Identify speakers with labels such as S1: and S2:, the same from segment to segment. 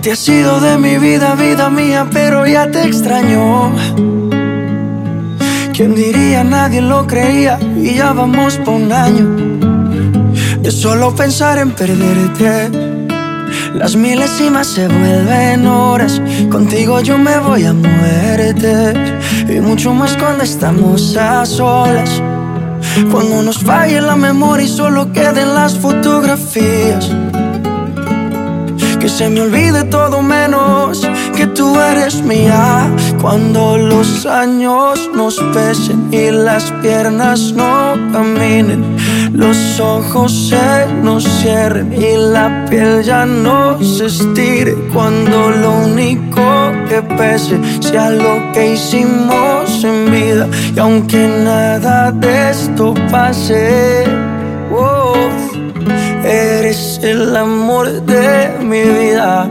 S1: te has ido de mi vida, vida mía, pero ya te extraño. ¿Quién diría? Nadie lo creía y ya vamos por un año de solo pensar en perderte. Las milésimas se vuelven horas, contigo yo me voy a muerte. Y mucho más cuando estamos a solas, cuando nos falle la memoria y solo queden las fotografías. Que se me olvide todo menos que tú eres mía. Cuando los años nos pesen y las piernas no caminen, los ojos se nos cierren y la piel ya no se estire. Cuando lo único que pese sea lo que hicimos en vida. Y aunque nada de esto pase, oh, eres el amor de mi vida.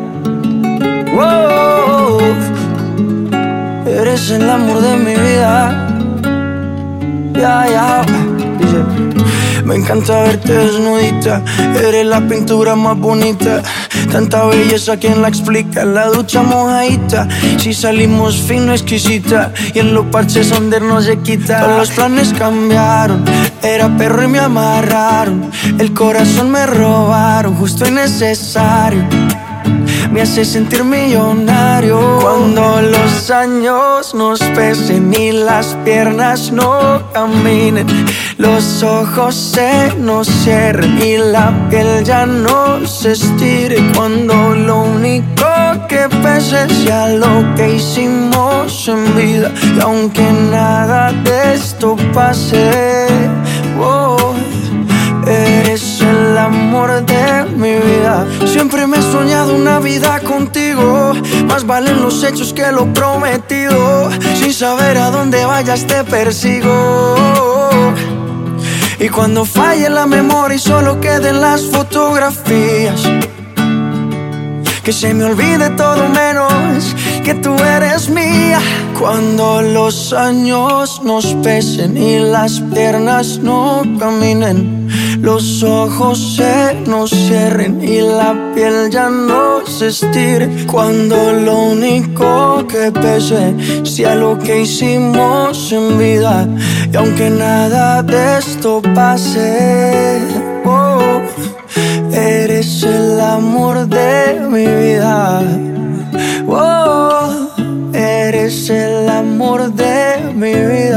S1: Wow, eres el amor de mi vida. Ya, ya. Dice: me encanta verte desnudita, eres la pintura más bonita. Tanta belleza, ¿quién la explica? En la ducha mojadita, si salimos fino, exquisita. Y en los parches donde no se quita. Todos los planes cambiaron, era perro y me amarraron. El corazón me robaron, justo y necesario. Me hace sentir millonario. Cuando los años nos pesen y las piernas no caminen, los ojos se nos cierren y la piel ya no se estire. Cuando lo único que pese sea lo que hicimos en vida. Y aunque nada de esto pase, oh, eres el amor de mi vida. Siempre me he soñado una vida contigo. Más valen los hechos que lo prometido. Sin saber a dónde vayas te persigo. Y cuando falle la memoria y solo queden las fotografías, que se me olvide todo menos que tú eres mía. Cuando los años nos pesen y las piernas no caminen, los ojos se nos cierren y la piel ya no se estire. Cuando lo único que pese sea lo que hicimos en vida. Y aunque nada de esto pase, oh, eres el amor de mi vida. Oh, eres el amor de mi vida.